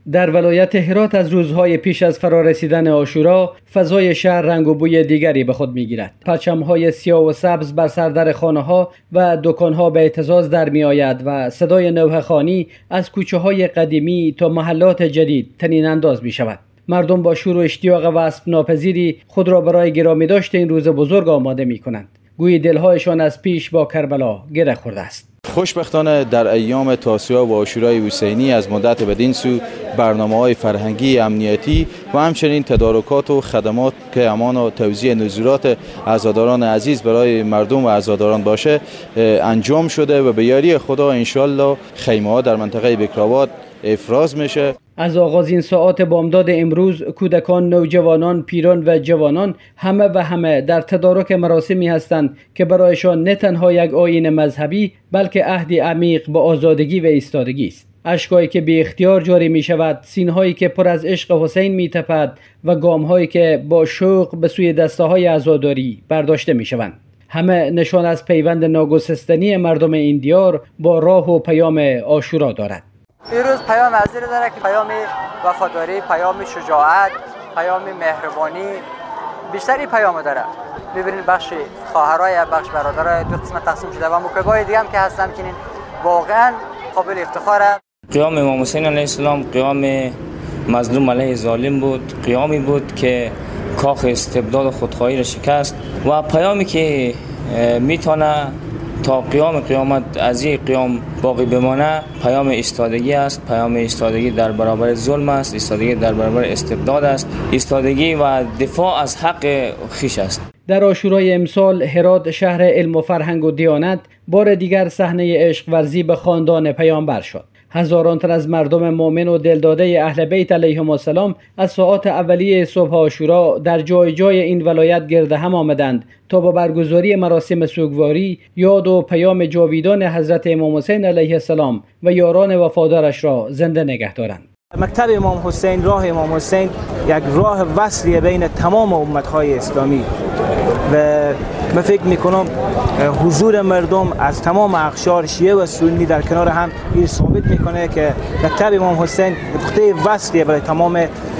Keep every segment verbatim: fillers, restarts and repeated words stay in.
در ولایت هرات از روزهای پیش از فرارسیدن عاشورا فضای شهر رنگ و بوی دیگری به خود می‌گیرد. پرچم‌های سیاه و سبز بر سردر خانه‌ها و دکان‌ها به اهتزاز در می‌آید و صدای نوحه‌خوانی از کوچه‌های قدیمی تا محلات جدید طنین انداز می‌شود. مردم با شور و اشتیاق وصف ناپذیری خود را برای گرامی داشت این روز بزرگ آماده می‌کنند. گویی دل‌هایشان از پیش با کربلا گره خورده است. خوشبختانه در ایام تاسوعا و عاشورای حسینی از مدت بدین سو برنامه‌های فرهنگی، امنیتی و همچنین تدارکات و خدمات که امان و توزیع نظارات عزاداران عزیز برای مردم و عزاداران باشه انجام شده و به یاری خدا انشالله خیمه‌ها در منطقه بکرآباد افراز میشه. از آغاز این ساعات بامداد امروز کودکان، نوجوانان، پیران و جوانان همه و همه در تدارک مراسمی هستند که برایشان نه تنها یک آیین مذهبی بلکه عهدی عمیق با آزادگی و ایستادگی است. اشکایی که بی اختیار جاری می شود، سینهایی که پر از عشق حسین می تپد و گامهایی که با شوق به سوی دسته های عزاداری برداشته می شوند. همه نشان از پیوند ناگسستنی مردم این دیار با راه و پیام عاشورا دارد. پیروز پیام عزیزی داره که پیام وفاداری، پیام شجاعت، پیام مهربانی، بیشتری پیام داره. ببینید بخش خواهرای، بخش برادرای دو قسمت تقسیم شده و مکبای دیگه هم که هستن که واقعا قابل افتخاره. قیام امام حسین علیه السلام قیام مظلوم علیه ظالم بود، قیامی بود که کاخ استبداد و خودخواهی را شکست و پیامی که میتونه تا قیام قیامت از این قیام باقی بمانه پیام ایستادگی است. پیام ایستادگی در برابر ظلم است، ایستادگی در برابر استبداد است، ایستادگی و دفاع از حق خویش است. در عاشورای امسال هرات شهر علم و فرهنگ و دیانت بار دیگر صحنه عشق ورزی به خاندان پیامبر شد. هزاران تن از مردم مؤمن و دلداده اهل بیت علیهم السلام از ساعات اولیه صبح عاشورا در جای جای این ولایت گرد هم آمدند تا با برگزاری مراسم سوگواری یاد و پیام جاویدان حضرت امام حسین علیه السلام و یاران وفادارش را زنده نگه دارند. مکتب امام حسین، راه امام حسین یک راه وصلی بین تمام امت‌های اسلامی و من فکر میکنم حضور مردم از تمام اقشار شیعه و سنی در کنار هم این ثابت میکنه که مکتب امام حسین نقطه وصلی برای تمام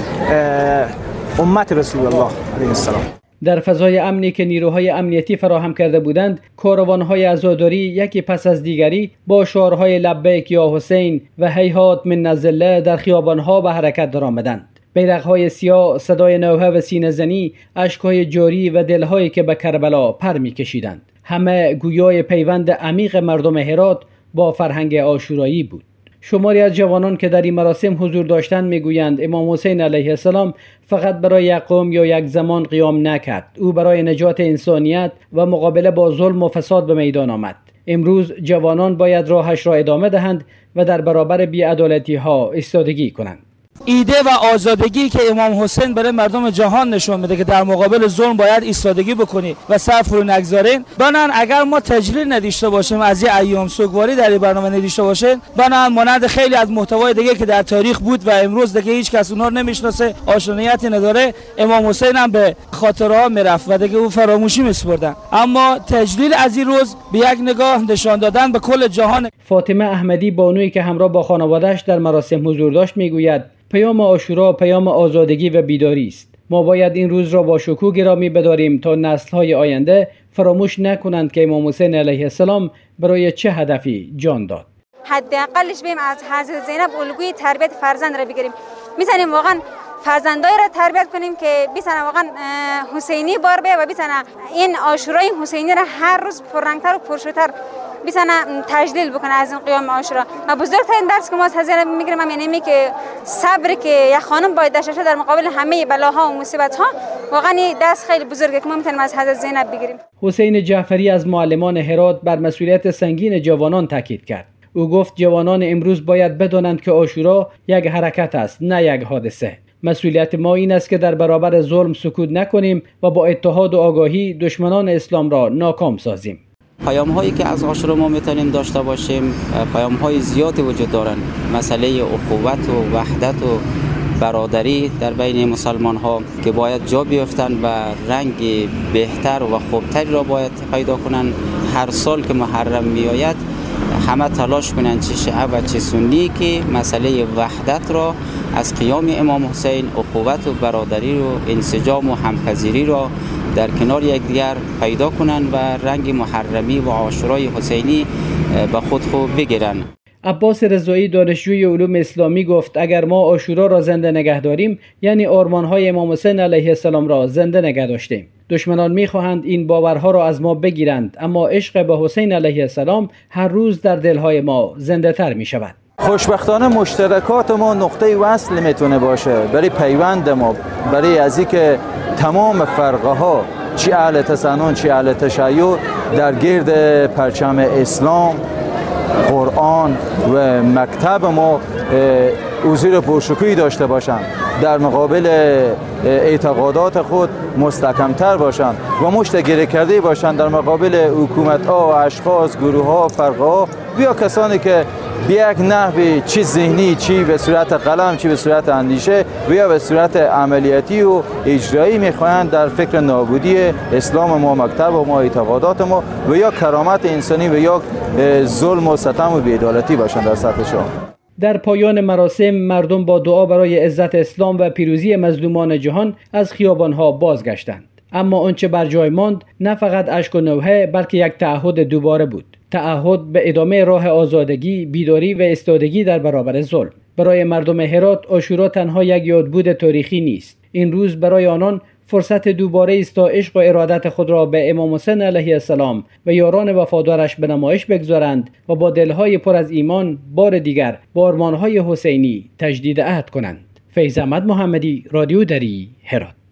امت رسول الله علیه السلام. در فضای امنی که نیروهای امنیتی فراهم کرده بودند، کاروان‌های عزاداری یکی پس از دیگری با شعارهای لبیک یا حسین و هیهات من نزله در خیابان‌ها به حرکت درآمدند. بیرق‌های سیاه، صدای نوحه و سینه‌زنی، اشک‌های جاری و دل‌هایی که به کربلا پر می‌کشیدند. همه گویای پیوند عمیق مردم هرات با فرهنگ عاشورایی بود. شماری از جوانان که در این مراسم حضور داشتند میگویند امام حسین علیه السلام فقط برای یک قوم یا یک زمان قیام نکرد. او برای نجات انسانیت و مقابله با ظلم و فساد به میدان آمد. امروز جوانان باید راهش را ادامه دهند و در برابر بی‌عدالتی‌ها ایستادگی کنند. ایده و آزادگی که امام حسین برای مردم جهان نشون میده که در مقابل ظلم باید ایستادگی بکنی و سر فرو نگذارین. بنان اگر ما تجلیل نداشته باشیم از این ایام سوگواری در این برنامه نداشته باشیم، بنان مانند خیلی از محتوای دیگه که در تاریخ بود و امروز دیگه هیچ کس اونها رو نمیشناسه، آشناییتی نداره، امام حسین هم به خاطره ها میرفت و دیگه او فراموشی میسپردن. اما تجلیل از این روز به یک نگاه نشان دادن به کل جهان. فاطمه احمدی بانویی که همراه با خانواده‌اش در مراسم حضور داشت میگوید پیام عاشورا پیام آزادگی و بیداری است. ما باید این روز را با شکوه گرامی بداریم تا نسل‌های آینده فراموش نکنند که امام حسین علیه السلام برای چه هدفی جان داد. حداقلش بیم از حضرت زینب الگوی تربیت فرزند را بگیریم. می‌تونیم واقعا فرزندای را تربیت کنیم که بتونه واقعا حسینی بار بیه و بتونه این عاشورای حسینی را هر روز پررنگتر و پرشورتر بتونه تجلیل بکنه از این قیام عاشورا. و بزرگترین درس که ما از حضرت میگیریم هم یعنی که صبر که یک خانم باید داشته در مقابل همه بلاها و مصیبت ها، واقعا این درس خیلی بزرگه که ما میتونیم از حضرت زینب بگیریم. حسین جعفری از معلمان هرات بر مسئولیت سنگین جوانان تاکید کرد. او گفت جوانان امروز باید بدانند که عاشورا یک حرکت است، نه یک حادثه. مسئولیت ما این است که در برابر ظلم سکوت نکنیم و با اتحاد و آگاهی دشمنان اسلام را ناکام سازیم. پیام هایی که از عاشورا ما میتونیم داشته باشیم پیام های زیادی وجود دارند. مسئله اخوت و وحدت و برادری در بین مسلمان ها که باید جا بیفتند و رنگ بهتر و خوبتری را باید پیدا کنند. هر سال که محرم می آید همه تلاش کنند، چه شیعه و چه سنی، که مسئله وحدت را از قیام امام حسین، اخوت و برادری و انسجام و همپذیری را در کنار یکدیگر پیدا کنند و رنگ محرمی و عاشورای حسینی به خود خو بگیرند. عباس رضایی دانشجوی علوم اسلامی گفت اگر ما عاشورا را زنده نگه داریم یعنی آرمان‌های امام حسین علیه السلام را زنده نگه داشتیم. دشمنان می‌خواهند این باورها را از ما بگیرند، اما عشق به حسین علیه السلام هر روز در دل‌های ما زنده تر می‌شود. خوشبختانه مشترکات ما نقطه وصل میتونه باشه برای پیوند ما، برای از اینکه تمام فرقه ها چی اهل تسنن چی اهل تشیع در گرد پرچم اسلام، قرآن و مکتب ما حضور پرشکوهی داشته باشند، در مقابل اعتقادات خود مستحکمتر باشند و مشت گره کرده باشند در مقابل حکومت ها، اشخاص، گروه ها، فرقه ها و یا کسانی که به یک نحوی چی ذهنی، چی به صورت قلم، چی به صورت اندیشه و یا به صورت عملیاتی و اجرایی میخواهند در فکر نابودی اسلام ما، مکتب ما، اعتقادات ما و یا کرامت انسانی و یا ظلم و ستم و بی‌عدالتی باشند در سطح شاه. در پایان مراسم مردم با دعا برای عزت اسلام و پیروزی مظلومان جهان از خیابانها بازگشتند. اما آنچه بر جای ماند نه فقط اشک و نوحه بلکه یک تعهد دوباره بود. تعهد به ادامه راه آزادگی، بیداری و ایستادگی در برابر ظلم. برای مردم هرات عاشورا تنها یک یادبود تاریخی نیست. این روز برای آنان فرصت دوباره است تا عشق و ارادت خود را به امام حسین علیه السلام و یاران وفادارش به نمایش بگذارند و با دلهای پر از ایمان بار دیگر با آرمانهای حسینی تجدید عهد کنند. فیض احمد محمدی، رادیو دری، هرات.